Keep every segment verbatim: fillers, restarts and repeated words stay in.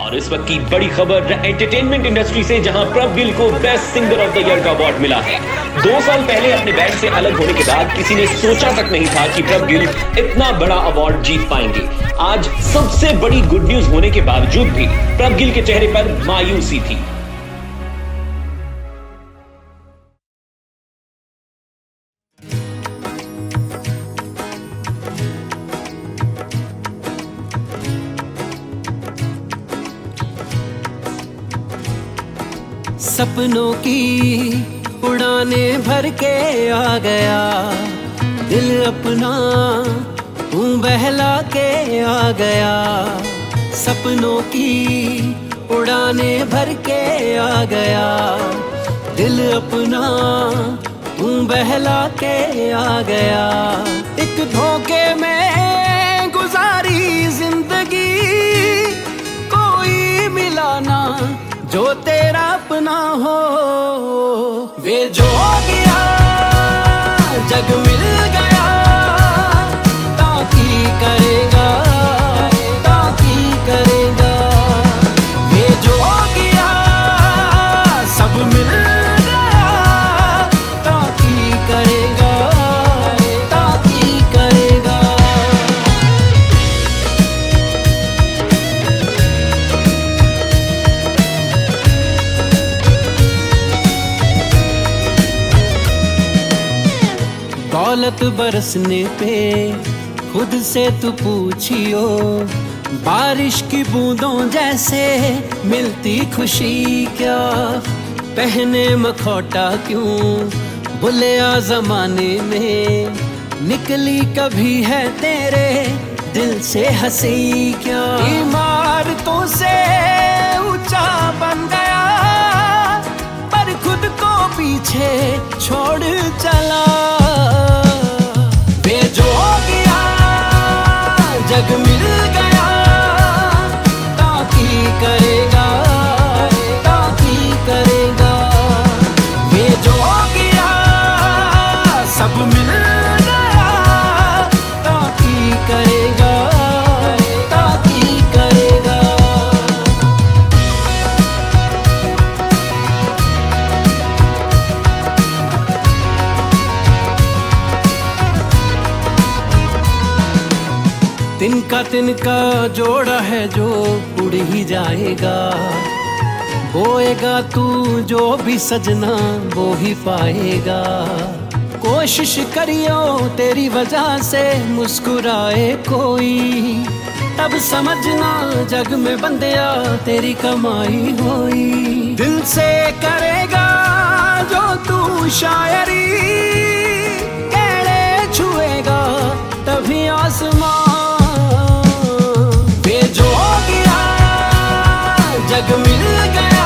और इस वक्त की बड़ी खबर एंटरटेनमेंट इंडस्ट्री से, जहां प्रभ गिल को best singer of the year का अवार्ड मिला है। दो साल पहले अपने बैंड से अलग होने के बाद किसी ने सोचा तक नहीं था कि प्रभ गिल इतना बड़ा अवार्ड जीत पाएंगे। आज सबसे बड़ी गुड न्यूज होने के बावजूद भी प्रभ गिल के चेहरे पर मायूसी थी। सपनों की उड़ाने भर के आ गया, दिल अपना तू बहला के आ गया। सपनों की उड़ाने भर के आ गया, दिल अपना तू बहला के आ गया। एक धोखे में गुजारी जिंदगी, कोई मिला ना जो तेरा अपना हो। वे जो गया जग मिल गया, ताकी करेगा ताकी करेगा। वे जो गया सब मिल गया, ताकी करेगा ताकी करेगा। दौलत बरसने पे खुद से तू पूछियो, बारिश की बूंदों जैसे मिलती खुशी क्या। पहने मखौटा क्यों बुलिया जमाने में, निकली कभी है तेरे दिल से हंसी क्या। इमारतों से ऊंचा बन गया, पर खुद को पीछे छोड़ चला। जग मिल गया, ताकी करेगा ताकी करेगा। ये जो गया सब मिल गया, ताकी करेगा ताकी करेगा। तिनका तिनका जोड़ा है जो उड़ ही जाएगा। बोएगा तू जो भी सजना वो ही पाएगा। कोशिश करियो तेरी वजह से मुस्कुराए कोई, तब समझना जग में बंदिया तेरी कमाई होई। दिल से करेगा जो तू शायरी, केड़े छुएगा तभी आसमां। जग मिल गया,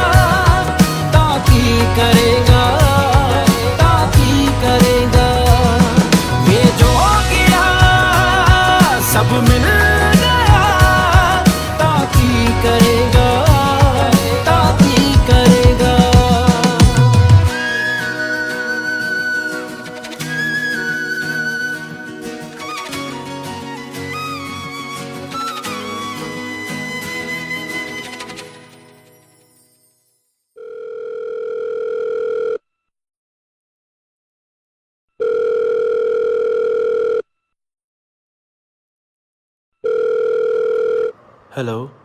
ताकी करेगा ताकी करेगा। ये जो गया सब मिल गया, ताकी करेगा ताकी करेगा। हेलो।